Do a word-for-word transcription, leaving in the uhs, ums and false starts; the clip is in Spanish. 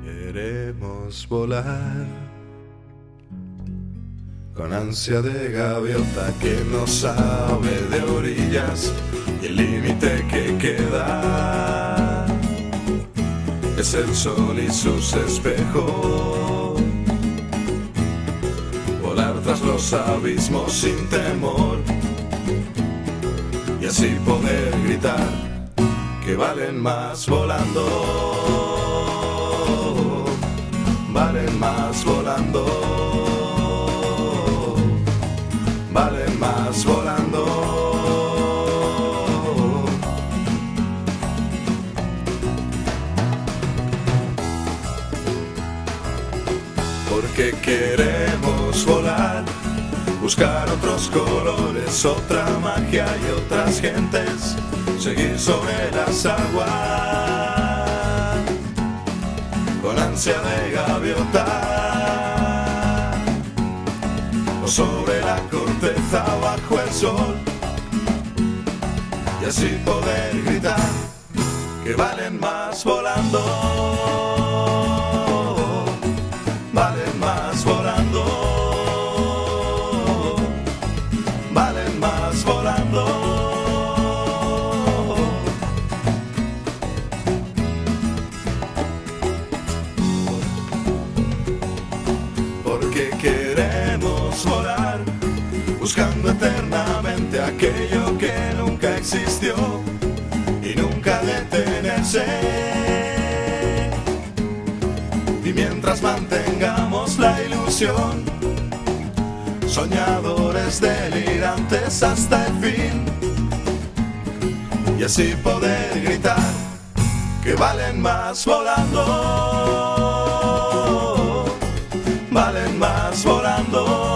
Queremos volar con ansia de gaviota que no sabe de orillas, y el límite que queda es el sol y sus espejos. Volar tras los abismos sin temor, y así poder gritar que valen más volando, valen más volando, valen más volando. Porque queremos volar, buscar otros colores, otra magia y otras gentes, seguir sobre las aguas con ansia de gaviota, o sobre la corteza bajo el sol, y así poder gritar que valen más volando, valen más volando, valen más volando. Porque queremos volar, buscando eternamente aquello que nunca existió y nunca detenerse. Y mientras mantengamos la ilusión, soñadores delirantes hasta el fin, y así poder gritar que valen más volando, valen más volando.